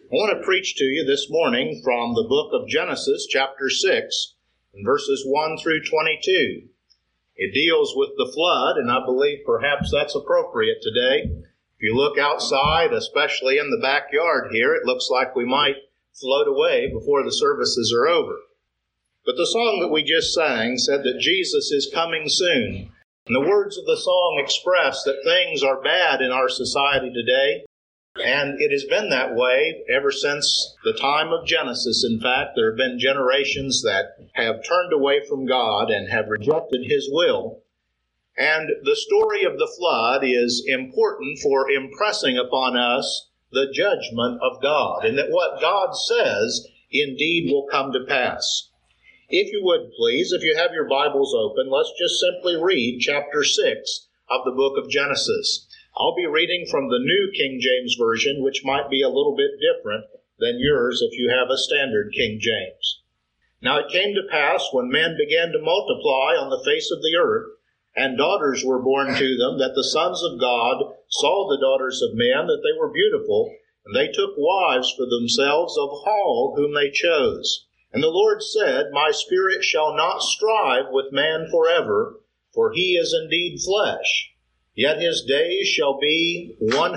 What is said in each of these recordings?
I want to preach to you this morning from the book of Genesis, chapter 6, and verses 1 through 22. It deals with the flood, and I believe perhaps that's appropriate today. If you look outside, especially in the backyard here, it looks like we might float away before the services are over. But the song that we just sang said that Jesus is coming soon. And the words of the song express that things are bad in our society today. And it has been that way ever since the time of Genesis. In fact, there have been generations that have turned away from God and have rejected His will. And the story of the flood is important for impressing upon us the judgment of God, and that what God says indeed will come to pass. If you would please, if you have your Bibles open, let's just simply read chapter 6 of the book of Genesis. I'll be reading from the New King James Version, which might be a little bit different than yours if you have a standard King James. Now it came to pass when men began to multiply on the face of the earth, and daughters were born to them, that the sons of God saw the daughters of men, that they were beautiful, and they took wives for themselves of all whom they chose. And the Lord said, My spirit shall not strive with man forever, for he is indeed flesh. Yet his days shall be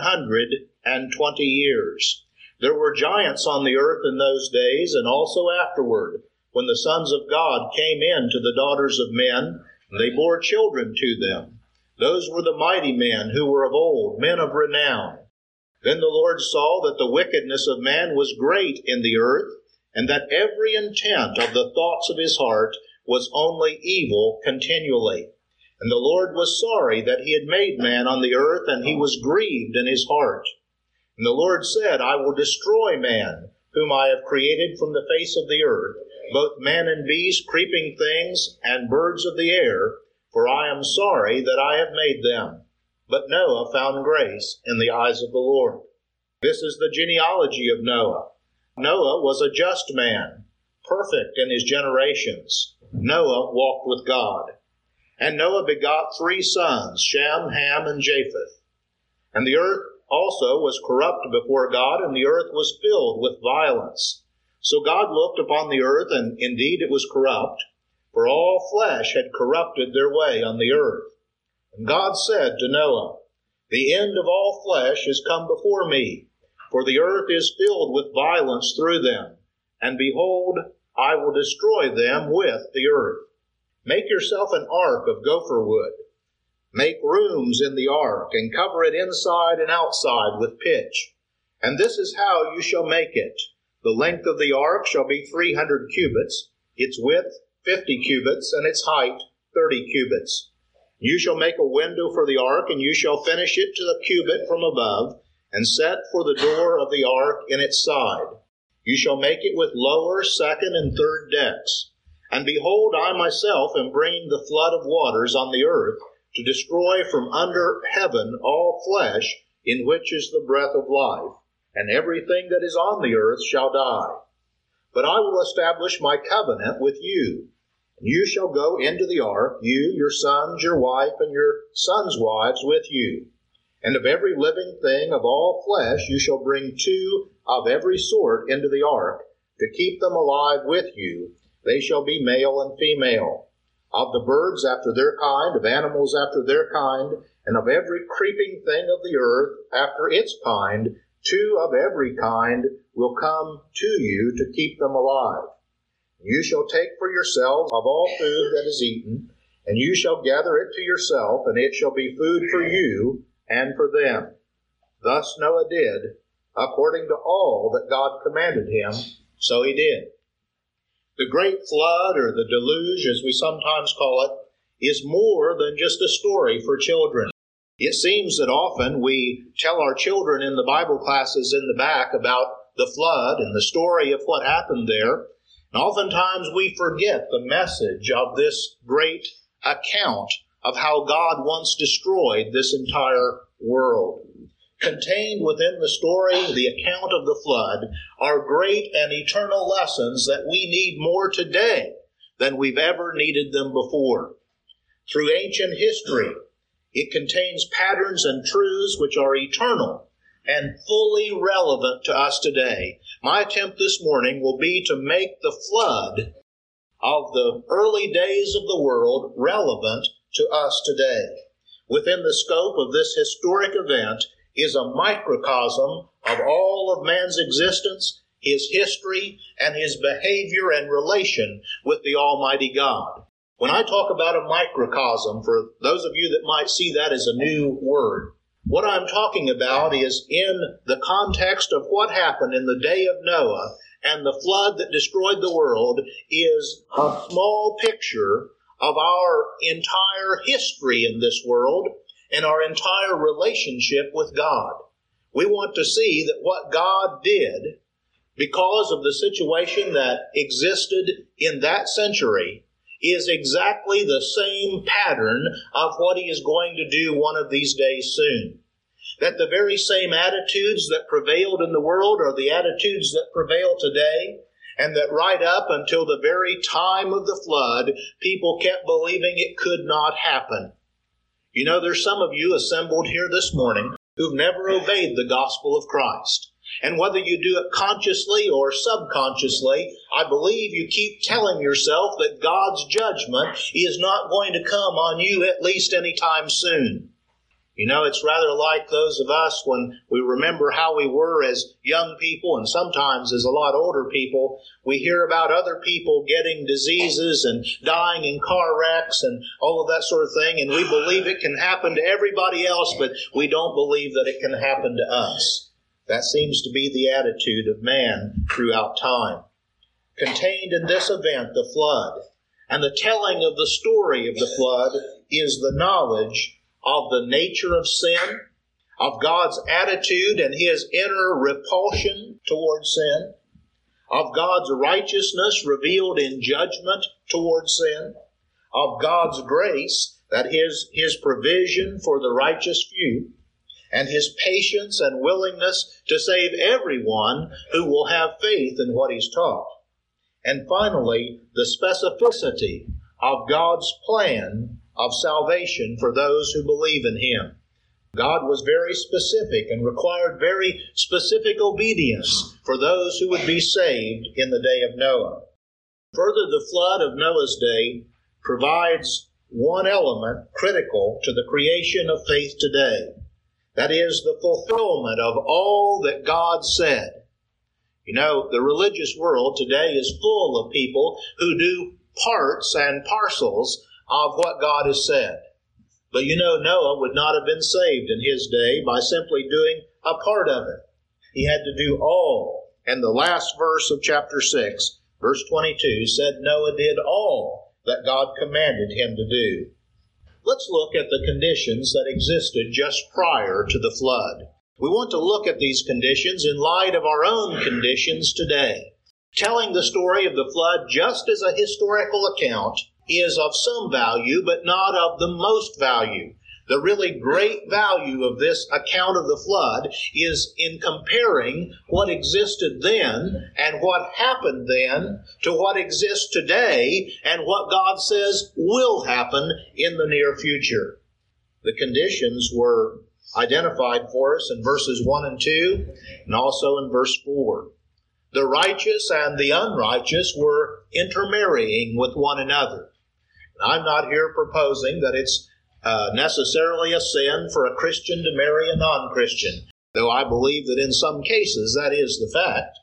120 years. There were giants on the earth in those days, and also afterward, when the sons of God came in to the daughters of men, and they bore children to them. Those were the mighty men who were of old, men of renown. Then the Lord saw that the wickedness of man was great in the earth, and that every intent of the thoughts of his heart was only evil continually. And the Lord was sorry that he had made man on the earth, and he was grieved in his heart. And the Lord said, I will destroy man, whom I have created from the face of the earth, both man and beast, creeping things, and birds of the air, for I am sorry that I have made them. But Noah found grace in the eyes of the Lord. This is the genealogy of Noah. Noah was a just man, perfect in his generations. Noah walked with God. And Noah begot 3 sons, Shem, Ham, and Japheth. And the earth also was corrupt before God, and the earth was filled with violence. So God looked upon the earth, and indeed it was corrupt, for all flesh had corrupted their way on the earth. And God said to Noah, The end of all flesh is come before me, for the earth is filled with violence through them. And behold, I will destroy them with the earth. Make yourself an ark of gopher wood. Make rooms in the ark, and cover it inside and outside with pitch. And this is how you shall make it. The length of the ark shall be 300 cubits, its width 50 cubits, and its height 30 cubits. You shall make a window for the ark, and you shall finish it to the cubit from above, and set for the door of the ark in its side. You shall make it with lower, second, and third decks. And behold, I myself am bringing the flood of waters on the earth, to destroy from under heaven all flesh, in which is the breath of life, and everything that is on the earth shall die. But I will establish my covenant with you, and you shall go into the ark, you, your sons, your wife, and your sons' wives with you. And of every living thing of all flesh you shall bring 2 of every sort into the ark, to keep them alive with you. They shall be male and female. Of the birds after their kind, of animals after their kind, and of every creeping thing of the earth after its kind, 2 of every kind will come to you to keep them alive. You shall take for yourselves of all food that is eaten, and you shall gather it to yourself, and it shall be food for you and for them. Thus Noah did, according to all that God commanded him, so he did. The great flood, or the deluge as we sometimes call it, is more than just a story for children. It seems that often we tell our children in the Bible classes in the back about the flood and the story of what happened there. And oftentimes we forget the message of this great account of how God once destroyed this entire world. Contained within the story, the account of the flood, are great and eternal lessons that we need more today than we've ever needed them before. Through ancient history, it contains patterns and truths which are eternal, and fully relevant to us today. My attempt this morning will be to make the flood of the early days of the world relevant to us today. Within the scope of this historic event is a microcosm of all of man's existence, his history, and his behavior and relation with the Almighty God. When I talk about a microcosm, for those of you that might see that as a new word, what I'm talking about is in the context of what happened in the day of Noah and the flood that destroyed the world is a small picture of our entire history in this world and our entire relationship with God. We want to see that what God did, because of the situation that existed in that century, is exactly the same pattern of what He is going to do one of these days soon. That the very same attitudes that prevailed in the world are the attitudes that prevail today, and that right up until the very time of the flood, people kept believing it could not happen. You know, there's some of you assembled here this morning who've never obeyed the gospel of Christ. And whether you do it consciously or subconsciously, I believe you keep telling yourself that God's judgment is not going to come on you at least anytime soon. You know, it's rather like those of us when we remember how we were as young people, and sometimes as a lot older people, we hear about other people getting diseases and dying in car wrecks and all of that sort of thing, and we believe it can happen to everybody else, but we don't believe that it can happen to us. That seems to be the attitude of man throughout time. Contained in this event, the flood, and the telling of the story of the flood is the knowledge of the nature of sin, of God's attitude and His inner repulsion towards sin, of God's righteousness revealed in judgment towards sin, of God's grace, that His provision for the righteous few, and His patience and willingness to save everyone who will have faith in what He's taught. And finally, the specificity of God's plan of salvation for those who believe in Him. God was very specific and required very specific obedience for those who would be saved in the day of Noah. Further, the flood of Noah's day provides one element critical to the creation of faith today. That is the fulfillment of all that God said. You know, the religious world today is full of people who do parts and parcels of what God has said. But you know, Noah would not have been saved in his day by simply doing a part of it. He had to do all. And the last verse of chapter 6, verse 22, said Noah did all that God commanded him to do. Let's look at the conditions that existed just prior to the flood. We want to look at these conditions in light of our own conditions today. Telling the story of the flood just as a historical account is of some value, but not of the most value. The really great value of this account of the flood is in comparing what existed then and what happened then to what exists today and what God says will happen in the near future. The conditions were identified for us in verses 1 and 2 and also in verse 4. The righteous and the unrighteous were intermarrying with one another. I'm not here proposing that it's necessarily a sin for a Christian to marry a non-Christian, though I believe that in some cases that is the fact.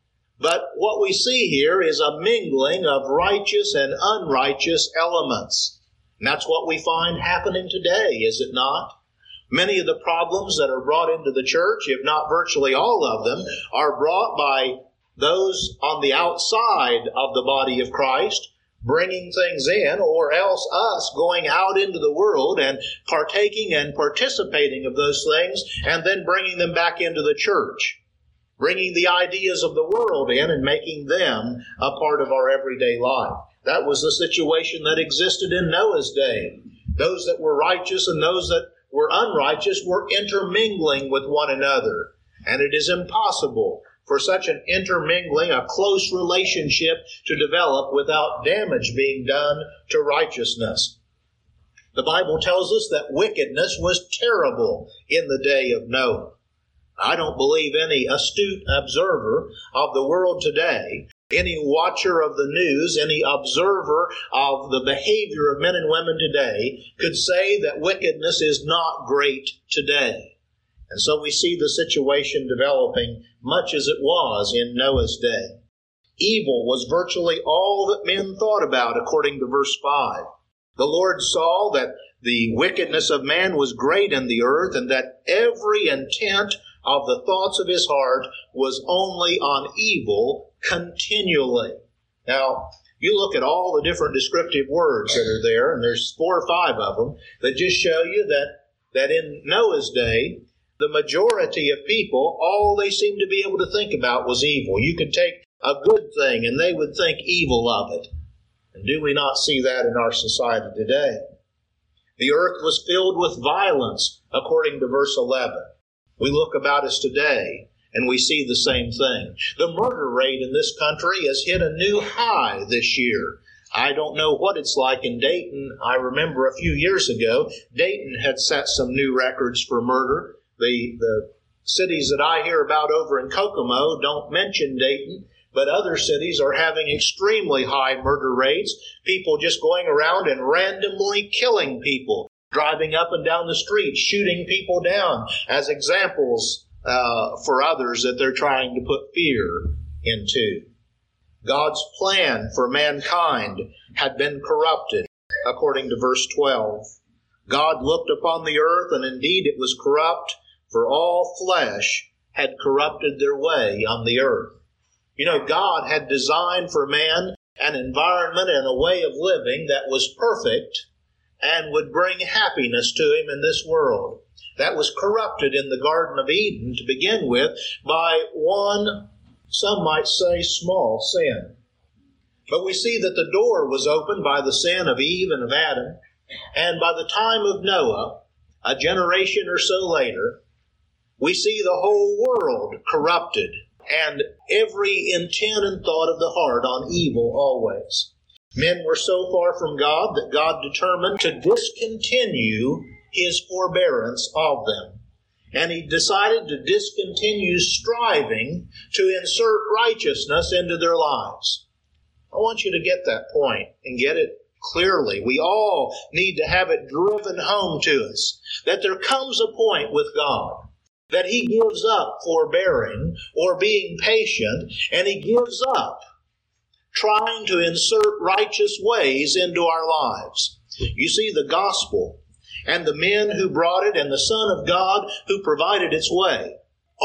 But what we see here is a mingling of righteous and unrighteous elements. And that's what we find happening today, is it not? Many of the problems that are brought into the church, if not virtually all of them, are brought by those on the outside of the body of Christ, bringing things in, or else us going out into the world and partaking and participating of those things, and then bringing them back into the church, bringing the ideas of the world in and making them a part of our everyday life. That was the situation that existed in Noah's day. Those that were righteous and those that were unrighteous were intermingling with one another, and it is impossible for such an intermingling, a close relationship to develop without damage being done to righteousness. The Bible tells us that wickedness was terrible in the day of Noah. I don't believe any astute observer of the world today, any watcher of the news, any observer of the behavior of men and women today could say that wickedness is not great today. And so we see the situation developing much as it was in Noah's day. Evil was virtually all that men thought about, according to verse 5. The Lord saw that the wickedness of man was great in the earth, and that every intent of the thoughts of his heart was only on evil continually. Now, you look at all the different descriptive words that are there, and there's 4 or 5 of them, that just show you that in Noah's day, the majority of people, all they seemed to be able to think about was evil. You could take a good thing, and they would think evil of it. And do we not see that in our society today? The earth was filled with violence, according to verse 11. We look about us today, and we see the same thing. The murder rate in this country has hit a new high this year. I don't know what it's like in Dayton. I remember a few years ago, Dayton had set some new records for murder. The cities that I hear about over in Kokomo don't mention Dayton, but other cities are having extremely high murder rates. People just going around and randomly killing people, driving up and down the street, shooting people down as examples for others that they're trying to put fear into. God's plan for mankind had been corrupted, according to verse 12. God looked upon the earth, and indeed it was corrupt, for all flesh had corrupted their way on the earth. You know, God had designed for man an environment and a way of living that was perfect and would bring happiness to him in this world. That was corrupted in the Garden of Eden to begin with by one, some might say, small sin. But we see that the door was opened by the sin of Eve and of Adam, and by the time of Noah, a generation or so later, we see the whole world corrupted and every intent and thought of the heart on evil always. Men were so far from God that God determined to discontinue His forbearance of them. And He decided to discontinue striving to insert righteousness into their lives. I want you to get that point and get it clearly. We all need to have it driven home to us that there comes a point with God that He gives up forbearing or being patient, and He gives up trying to insert righteous ways into our lives. You see, the gospel and the men who brought it and the Son of God who provided its way,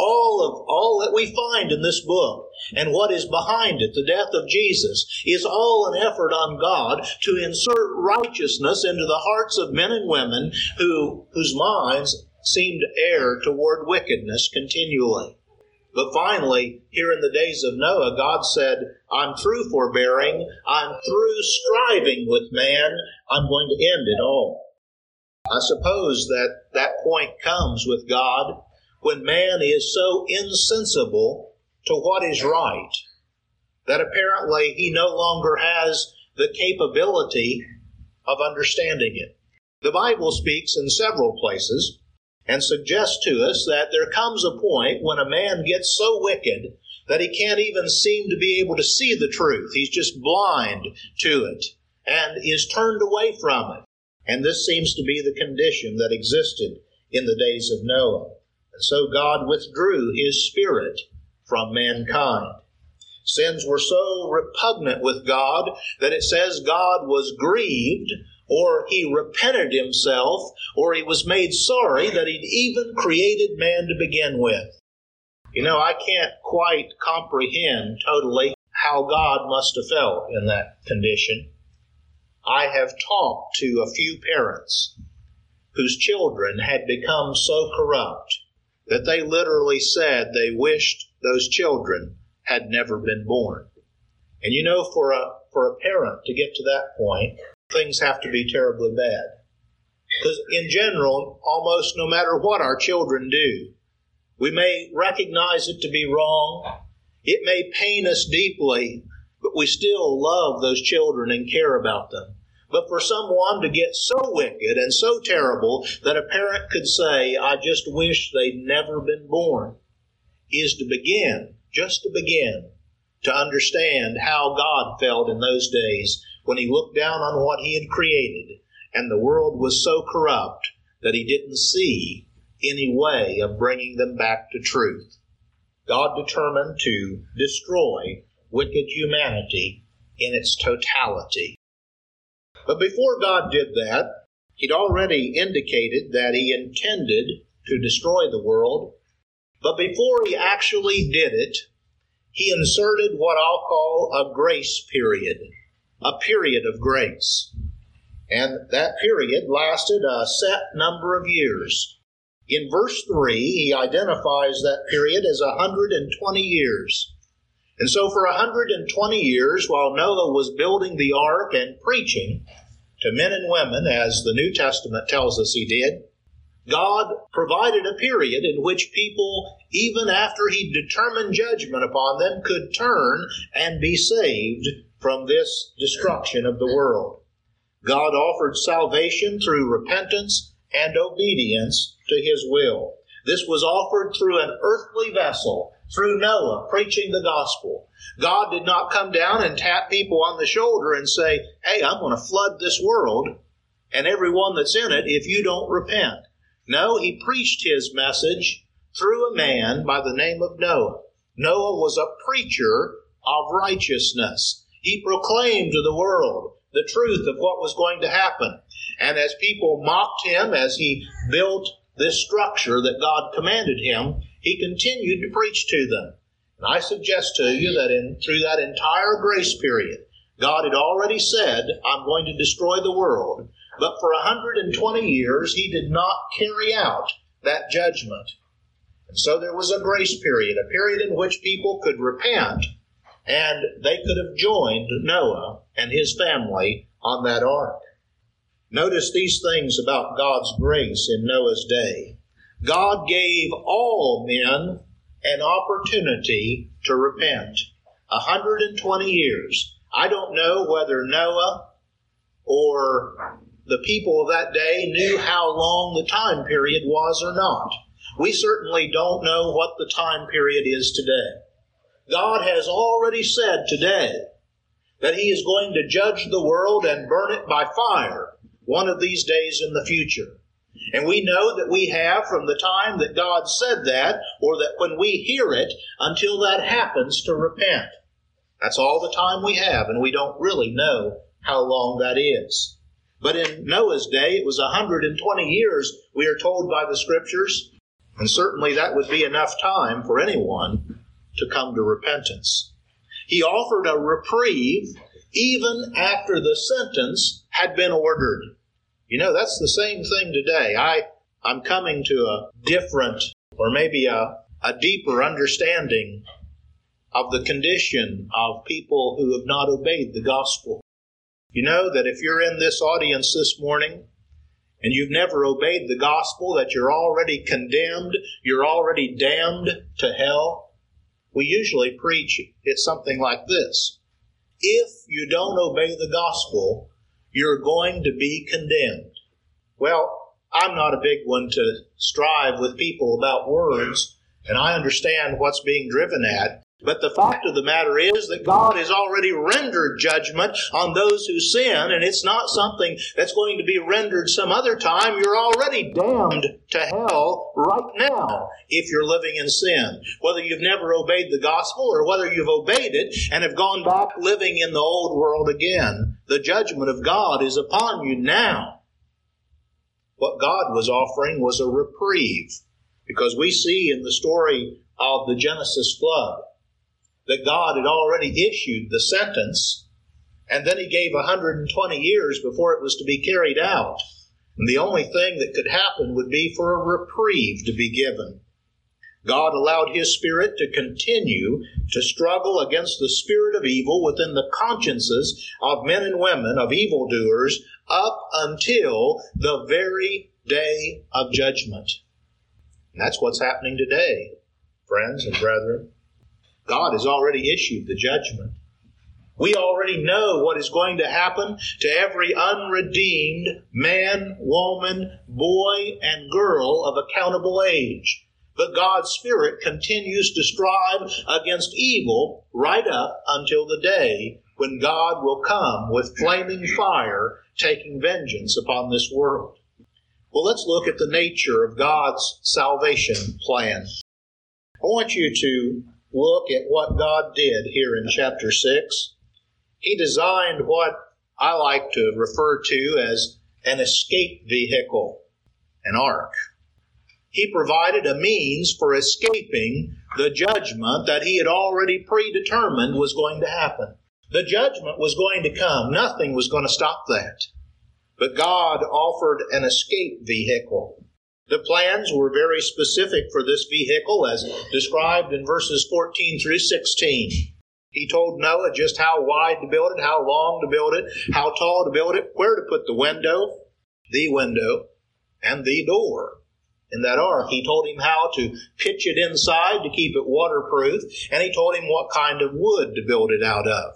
all that we find in this book and what is behind it, the death of Jesus, is all an effort on God to insert righteousness into the hearts of men and women whose minds seem to err toward wickedness continually. But finally, here in the days of Noah, God said, I'm through forbearing, I'm through striving with man, I'm going to end it all. I suppose that point comes with God when man is so insensible to what is right that apparently he no longer has the capability of understanding it. The Bible speaks in several places and suggests to us that there comes a point when a man gets so wicked that he can't even seem to be able to see the truth. He's just blind to it and is turned away from it. And this seems to be the condition that existed in the days of Noah. And so God withdrew His Spirit from mankind. Sins were so repugnant with God that it says God was grieved, or He repented Himself, or He was made sorry that He'd even created man to begin with. You know, I can't quite comprehend totally how God must have felt in that condition. I have talked to a few parents whose children had become so corrupt that they literally said they wished those children had never been born. And you know, for a parent to get to that point, things have to be terribly bad. Because in general, almost no matter what our children do, we may recognize it to be wrong. It may pain us deeply, but we still love those children and care about them. But for someone to get so wicked and so terrible that a parent could say, I just wish they'd never been born, is to begin, just to begin, to understand how God felt in those days when He looked down on what He had created and the world was so corrupt that He didn't see any way of bringing them back to truth. God determined to destroy wicked humanity in its totality. But before God did that, He'd already indicated that He intended to destroy the world. But before He actually did it, He inserted what I'll call a grace period, a period of grace. And that period lasted a set number of years. In verse 3, He identifies that period as 120 years. And so for 120 years, while Noah was building the ark and preaching to men and women, as the New Testament tells us He did, God provided a period in which people, even after He determined judgment upon them, could turn and be saved from this destruction of the world. God offered salvation through repentance and obedience to His will. This was offered through an earthly vessel, through Noah preaching the gospel. God did not come down and tap people on the shoulder and say, hey, I'm going to flood this world and everyone that's in it if you don't repent. No, He preached His message through a man by the name of Noah. Noah was a preacher of righteousness. He proclaimed to the world the truth of what was going to happen. And as people mocked him as he built this structure that God commanded him, he continued to preach to them. And I suggest to you that through that entire grace period, God had already said, I'm going to destroy the world. But for 120 years, He did not carry out that judgment. And so there was a grace period, a period in which people could repent, and they could have joined Noah and his family on that ark. Notice these things about God's grace in Noah's day. God gave all men an opportunity to repent. 120 years. I don't know whether Noah or the people of that day knew how long the time period was or not. We certainly don't know what the time period is today. God has already said today that He is going to judge the world and burn it by fire one of these days in the future. And we know that we have from the time that God said that, or that when we hear it, until that happens to repent. That's all the time we have, and we don't really know how long that is. But in Noah's day, it was 120 years, we are told by the Scriptures, and certainly that would be enough time for anyone to come to repentance. He offered a reprieve even after the sentence had been ordered. You know, that's the same thing today. I'm coming to a different, or maybe a deeper understanding of the condition of people who have not obeyed the gospel. You know that if you're in this audience this morning and you've never obeyed the gospel, that you're already condemned, you're already damned to hell. We usually preach it something like this. If you don't obey the gospel, you're going to be condemned. Well, I'm not a big one to strive with people about words, and I understand what's being driven at. But the fact of the matter is that God has already rendered judgment on those who sin, and it's not something that's going to be rendered some other time. You're already damned to hell right now if you're living in sin. Whether you've never obeyed the gospel or whether you've obeyed it and have gone back living in the old world again, the judgment of God is upon you now. What God was offering was a reprieve, because we see in the story of the Genesis flood that God had already issued the sentence, and then He gave 120 years before it was to be carried out. And the only thing that could happen would be for a reprieve to be given. God allowed His Spirit to continue to struggle against the spirit of evil within the consciences of men and women, of evildoers, up until the very day of judgment. And that's what's happening today, friends and brethren. God has already issued the judgment. We already know what is going to happen to every unredeemed man, woman, boy, and girl of accountable age. But God's Spirit continues to strive against evil right up until the day when God will come with flaming fire, taking vengeance upon this world. Well, let's look at the nature of God's salvation plan. I want you to look at what God did here in chapter 6. He designed what I like to refer to as an escape vehicle, an ark. He provided a means for escaping the judgment that He had already predetermined was going to happen. The judgment was going to come. Nothing was going to stop that. But God offered an escape vehicle. The plans were very specific for this vehicle as described in verses 14 through 16. He told Noah just how wide to build it, how long to build it, how tall to build it, where to put the window, and the door in that ark. He told him how to pitch it inside to keep it waterproof, and he told him what kind of wood to build it out of.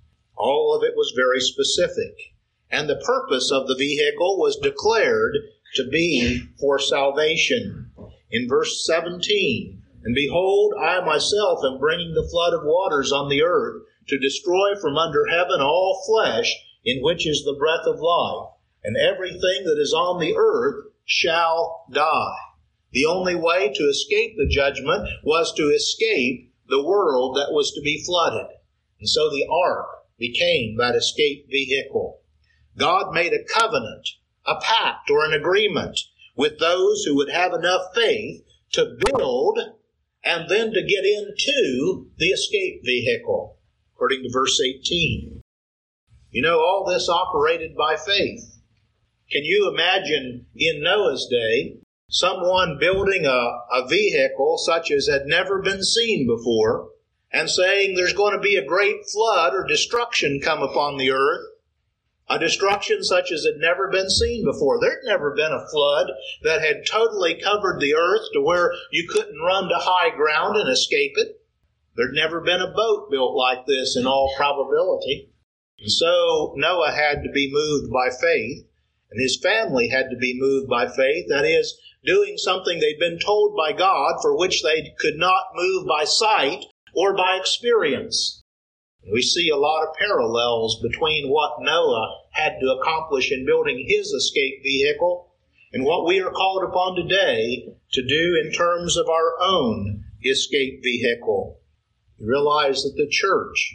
All of it was very specific. And the purpose of the vehicle was declared to be for salvation. In verse 17, "And behold, I myself am bringing the flood of waters on the earth to destroy from under heaven all flesh, in which is the breath of life, and everything that is on the earth shall die." The only way to escape the judgment was to escape the world that was to be flooded. And so the ark became that escape vehicle. God made a covenant, a pact, or an agreement with those who would have enough faith to build and then to get into the escape vehicle, according to verse 18. You know, all this operated by faith. Can you imagine in Noah's day someone building a vehicle such as had never been seen before and saying there's going to be a great flood or destruction come upon the earth? A destruction such as had never been seen before. There'd never been a flood that had totally covered the earth to where you couldn't run to high ground and escape it. There'd never been a boat built like this in all probability. And so Noah had to be moved by faith, and his family had to be moved by faith. That is, doing something they'd been told by God for which they could not move by sight or by experience. We see a lot of parallels between what Noah had to accomplish in building his escape vehicle and what we are called upon today to do in terms of our own escape vehicle. You realize that the church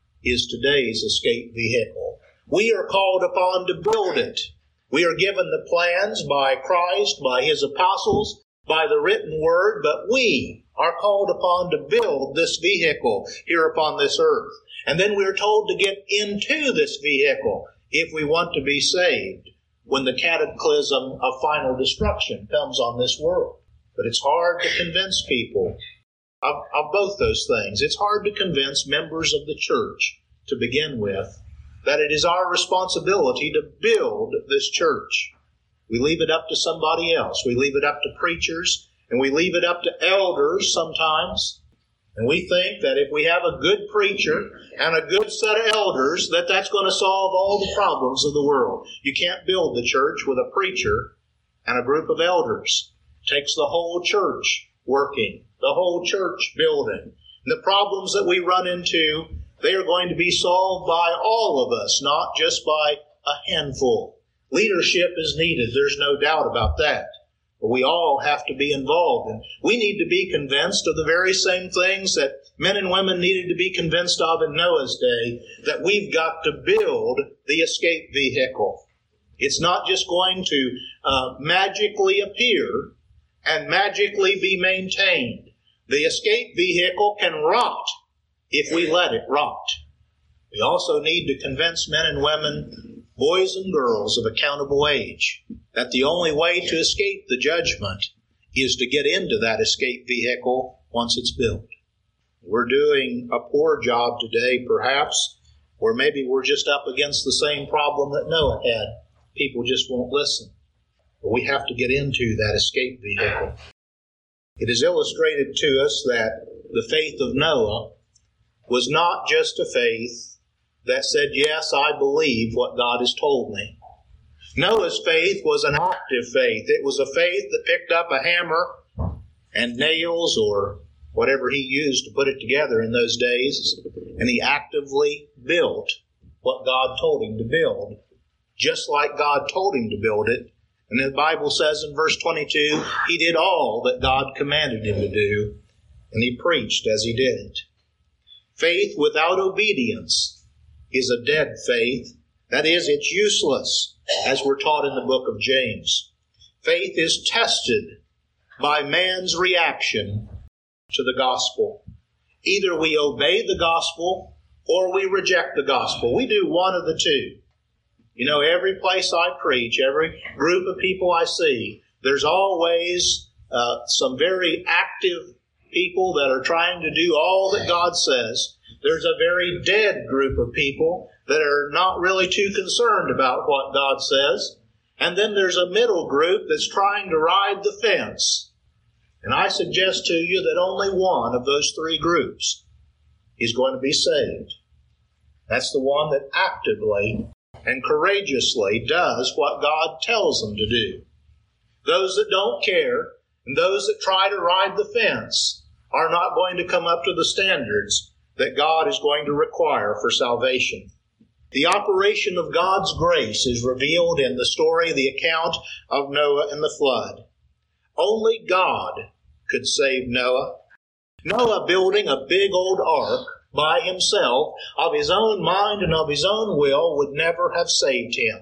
is today's escape vehicle. We are called upon to build it. We are given the plans by Christ, by His apostles, by the written word, but we are called upon to build this vehicle here upon this earth. And then we're told to get into this vehicle if we want to be saved when the cataclysm of final destruction comes on this world. But it's hard to convince people of both those things. It's hard to convince members of the church, to begin with, that it is our responsibility to build this church. We leave it up to somebody else. We leave it up to preachers, and we leave it up to elders sometimes. And we think that if we have a good preacher and a good set of elders, that that's going to solve all the problems of the world. You can't build the church with a preacher and a group of elders. It takes the whole church working, the whole church building. And the problems that we run into, they are going to be solved by all of us, not just by a handful. Leadership is needed. There's no doubt about that. But we all have to be involved. And we need to be convinced of the very same things that men and women needed to be convinced of in Noah's day, that we've got to build the escape vehicle. It's not just going to magically appear and magically be maintained. The escape vehicle can rot if we let it rot. We also need to convince men and women, boys and girls of accountable age, that the only way to escape the judgment is to get into that escape vehicle once it's built. We're doing a poor job today, perhaps, or maybe we're just up against the same problem that Noah had. People just won't listen. But we have to get into that escape vehicle. It is illustrated to us that the faith of Noah was not just a faith that said, yes, I believe what God has told me. Noah's faith was an active faith. It was a faith that picked up a hammer and nails or whatever he used to put it together in those days, and he actively built what God told him to build, just like God told him to build it. And the Bible says in verse 22, he did all that God commanded him to do, and he preached as he did it. Faith without obedience is a dead faith. That is, it's useless, as we're taught in the book of James. Faith is tested by man's reaction to the gospel. Either we obey the gospel or we reject the gospel. We do one of the two. You know, every place I preach, every group of people I see, there's always some very active people that are trying to do all that God says. There's a very dead group of people that are not really too concerned about what God says. And then there's a middle group that's trying to ride the fence. And I suggest to you that only one of those three groups is going to be saved. That's the one that actively and courageously does what God tells them to do. Those that don't care and those that try to ride the fence are not going to come up to the standards that God is going to require for salvation. The operation of God's grace is revealed in the story, the account of Noah and the flood. Only God could save Noah. Noah building a big old ark by himself, of his own mind and of his own will, would never have saved him.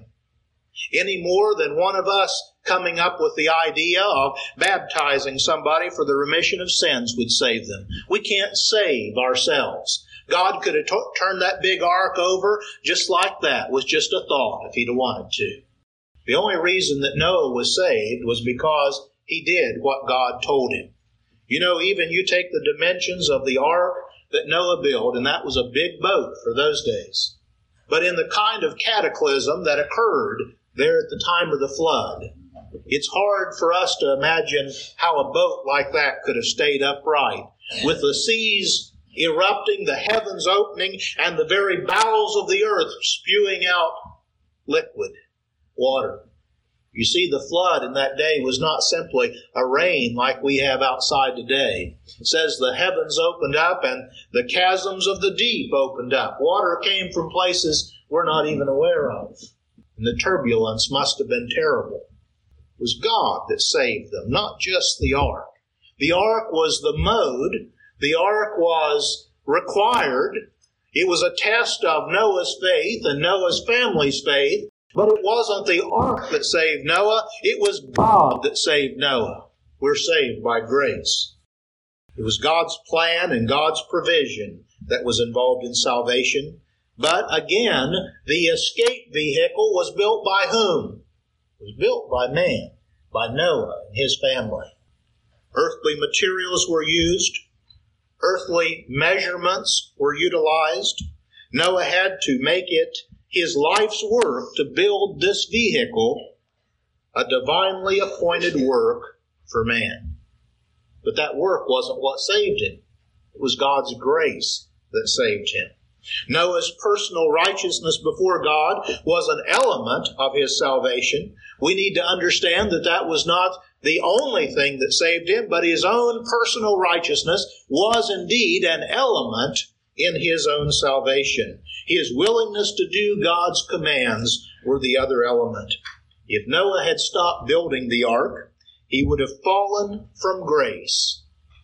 Any more than one of us coming up with the idea of baptizing somebody for the remission of sins would save them. We can't save ourselves. God could have turned that big ark over just like that, with just a thought, if He'd have wanted to. The only reason that Noah was saved was because he did what God told him. You know, even you take the dimensions of the ark that Noah built, and that was a big boat for those days. But in the kind of cataclysm that occurred there at the time of the flood, it's hard for us to imagine how a boat like that could have stayed upright. With the seas erupting, the heavens opening, and the very bowels of the earth spewing out liquid water. You see, the flood in that day was not simply a rain like we have outside today. It says the heavens opened up and the chasms of the deep opened up. Water came from places we're not even aware of. And the turbulence must have been terrible. It was God that saved them, not just the ark. The ark was the mode. The ark was required. It was a test of Noah's faith and Noah's family's faith. But it wasn't the ark that saved Noah. It was God that saved Noah. We're saved by grace. It was God's plan and God's provision that was involved in salvation. But again, the escape vehicle was built by whom? It was built by man, by Noah and his family. Earthly materials were used. Earthly measurements were utilized. Noah had to make it his life's work to build this vehicle, a divinely appointed work for man. But that work wasn't what saved him. It was God's grace that saved him. Noah's personal righteousness before God was an element of his salvation. We need to understand that that was not the only thing that saved him, but his own personal righteousness was indeed an element in his own salvation. His willingness to do God's commands were the other element. If Noah had stopped building the ark, he would have fallen from grace.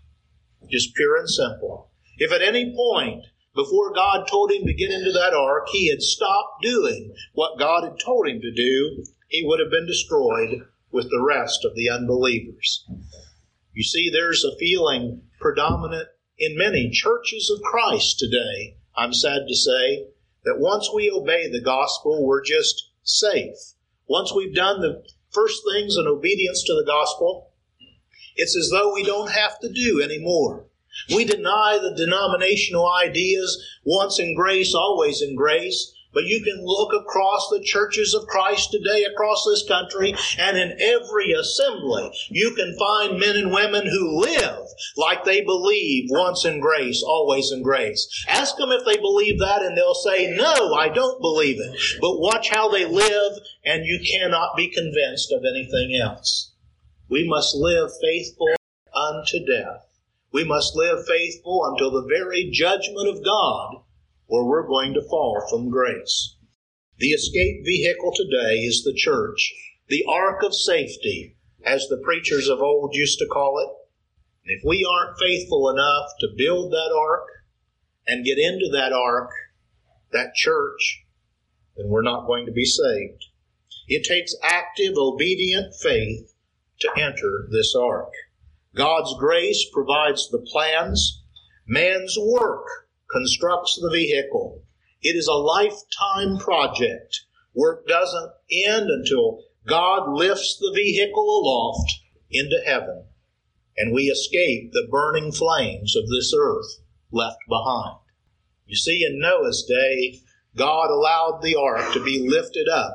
Just pure and simple. If at any point before God told him to get into that ark, he had stopped doing what God had told him to do, he would have been destroyed with the rest of the unbelievers. You see, there's a feeling predominant in many churches of Christ today, I'm sad to say, that once we obey the gospel, we're just safe. Once we've done the first things in obedience to the gospel, it's as though we don't have to do any more. We deny the denominational ideas, once in grace, always in grace. But you can look across the churches of Christ today across this country, and in every assembly you can find men and women who live like they believe once in grace, always in grace. Ask them if they believe that, and they'll say, no, I don't believe it. But watch how they live, and you cannot be convinced of anything else. We must live faithful unto death. We must live faithful until the very judgment of God, or we're going to fall from grace. The escape vehicle today is the church, the ark of safety, as the preachers of old used to call it. And if we aren't faithful enough to build that ark and get into that ark, that church, then we're not going to be saved. It takes active, obedient faith to enter this ark. God's grace provides the plans. Man's work constructs the vehicle. It is a lifetime project. Work doesn't end until God lifts the vehicle aloft into heaven, and we escape the burning flames of this earth left behind. You see, in Noah's day, God allowed the ark to be lifted up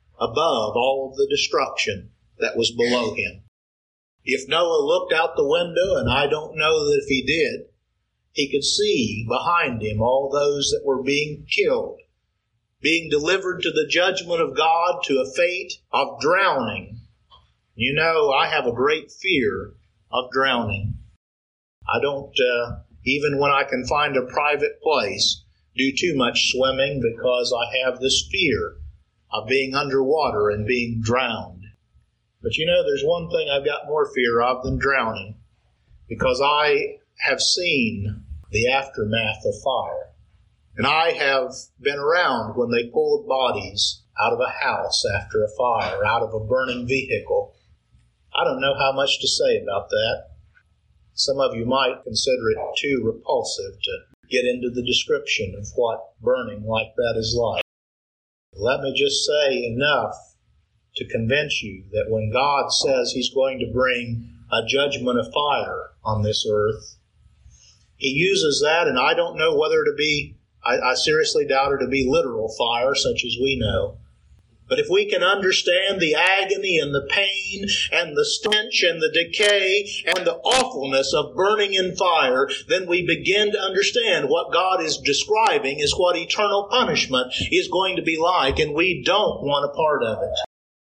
above all of the destruction that was below him. If Noah looked out the window, and I don't know that if he did, he could see behind him all those that were being killed, being delivered to the judgment of God, to a fate of drowning. You know, I have a great fear of drowning. I don't, even when I can find a private place, do too much swimming because I have this fear of being underwater and being drowned. But you know, there's one thing I've got more fear of than drowning, because I have seen the aftermath of fire. And I have been around when they pulled bodies out of a house after a fire, out of a burning vehicle. I don't know how much to say about that. Some of you might consider it too repulsive to get into the description of what burning like that is like. Let me just say enough to convince you that when God says He's going to bring a judgment of fire on this earth, He uses that, and I don't know whether to be, I seriously doubt it to be literal fire such as we know. But if we can understand the agony and the pain and the stench and the decay and the awfulness of burning in fire, then we begin to understand what God is describing is what eternal punishment is going to be like, and we don't want a part of it.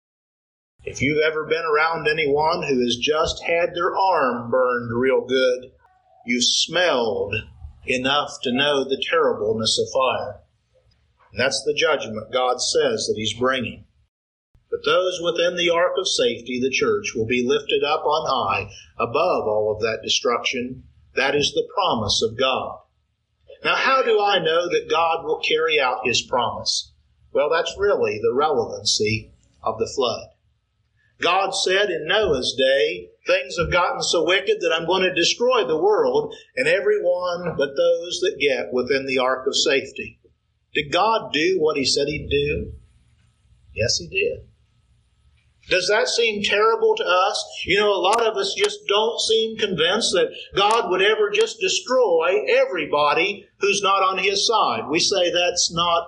If you've ever been around anyone who has just had their arm burned real good, you've smelled enough to know the terribleness of fire. And that's the judgment God says that He's bringing. But those within the ark of safety, the church, will be lifted up on high above all of that destruction. That is the promise of God. Now, how do I know that God will carry out His promise? Well, that's really the relevancy of the flood. God said in Noah's day, things have gotten so wicked that I'm going to destroy the world and everyone but those that get within the ark of safety. Did God do what He said He'd do? Yes, He did. Does that seem terrible to us? You know, a lot of us just don't seem convinced that God would ever just destroy everybody who's not on His side. We say that's not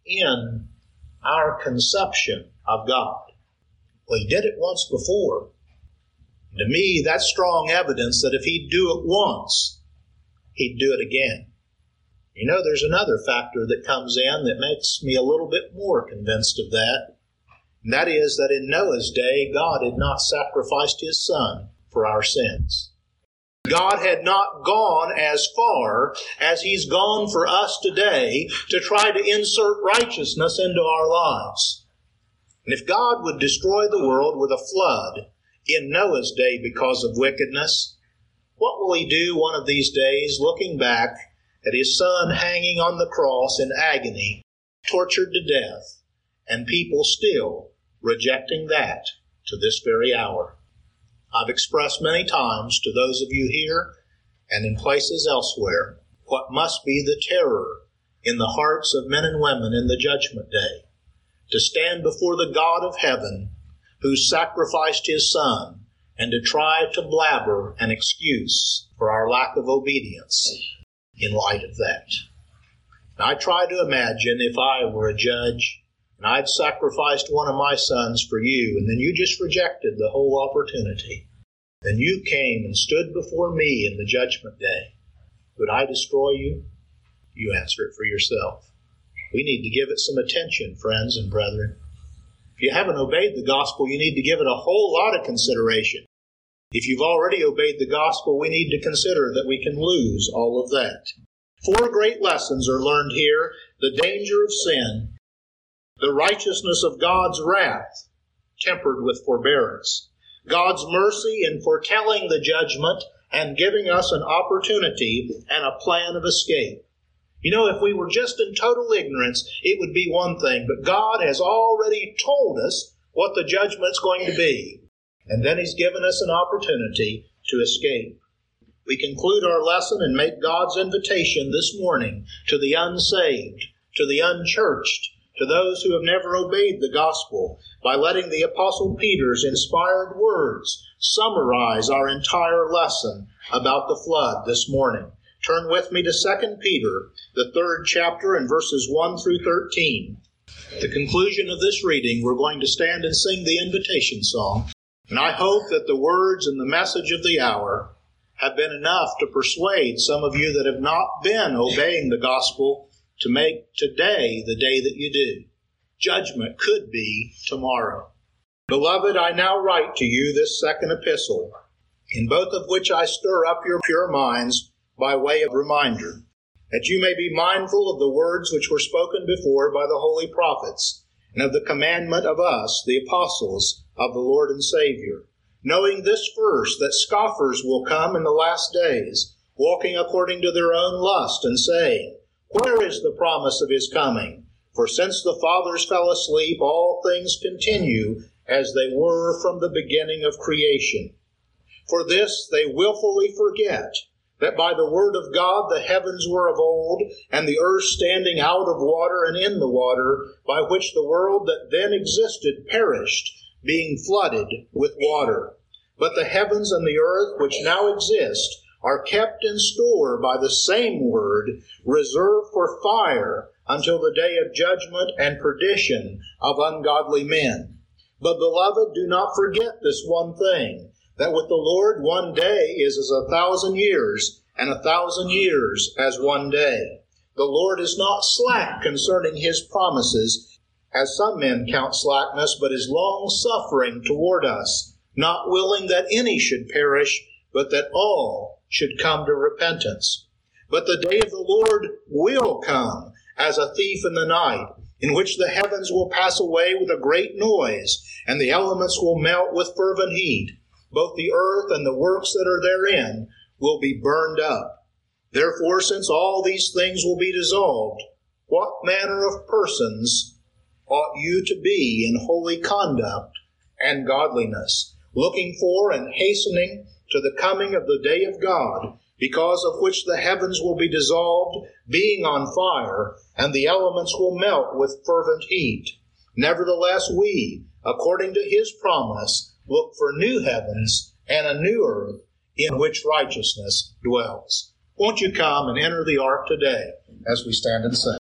in our conception of God. Well, He did it once before. To me, that's strong evidence that if He'd do it once, He'd do it again. You know, there's another factor that comes in that makes me a little bit more convinced of that. And that is that in Noah's day, God had not sacrificed His Son for our sins. God had not gone as far as He's gone for us today to try to insert righteousness into our lives. And if God would destroy the world with a flood in Noah's day because of wickedness, what will He do one of these days looking back at His Son hanging on the cross in agony, tortured to death, and people still rejecting that to this very hour? I've expressed many times to those of you here and in places elsewhere what must be the terror in the hearts of men and women in the judgment day, to stand before the God of heaven who sacrificed His Son and to try to blabber an excuse for our lack of obedience in light of that. I try to imagine if I were a judge and I'd sacrificed one of my sons for you, and then you just rejected the whole opportunity. Then you came and stood before me in the judgment day. Would I destroy you? You answer it for yourself. We need to give it some attention, friends and brethren. If you haven't obeyed the gospel, you need to give it a whole lot of consideration. If you've already obeyed the gospel, we need to consider that we can lose all of that. 4 great lessons are learned here: the danger of sin, the righteousness of God's wrath, tempered with forbearance, God's mercy in foretelling the judgment and giving us an opportunity and a plan of escape. You know, if we were just in total ignorance, it would be one thing, but God has already told us what the judgment's going to be, and then He's given us an opportunity to escape. We conclude our lesson and make God's invitation this morning to the unsaved, to the unchurched, to those who have never obeyed the gospel, by letting the Apostle Peter's inspired words summarize our entire lesson about the flood this morning. Turn with me to 2 Peter, the 3rd chapter, and verses 1 through 13. At the conclusion of this reading, we're going to stand and sing the invitation song, and I hope that the words and the message of the hour have been enough to persuade some of you that have not been obeying the gospel to make today the day that you do. Judgment could be tomorrow. Beloved, I now write to you this second epistle, in both of which I stir up your pure minds by way of reminder, that you may be mindful of the words which were spoken before by the holy prophets, and of the commandment of us, the apostles of the Lord and Savior, knowing this first, that scoffers will come in the last days, walking according to their own lust, and saying, Where is the promise of His coming? For since the fathers fell asleep, all things continue as they were from the beginning of creation. For this they willfully forget, that by the word of God the heavens were of old, and the earth standing out of water and in the water, by which the world that then existed perished, being flooded with water. But the heavens and the earth which now exist are kept in store by the same word, reserved for fire until the day of judgment and perdition of ungodly men. But, beloved, do not forget this one thing, that with the Lord 1 day is as 1,000 years, and 1,000 years as 1 day. The Lord is not slack concerning His promises, as some men count slackness, but is long-suffering toward us, not willing that any should perish, but that all should come to repentance. But the day of the Lord will come as a thief in the night, in which the heavens will pass away with a great noise, and the elements will melt with fervent heat. Both the earth and the works that are therein will be burned up. Therefore, since all these things will be dissolved, what manner of persons ought you to be in holy conduct and godliness, looking for and hastening to the coming of the day of God, because of which the heavens will be dissolved, being on fire, and the elements will melt with fervent heat. Nevertheless, we, according to His promise, look for new heavens and a new earth in which righteousness dwells. Won't you come and enter the ark today as we stand and sing?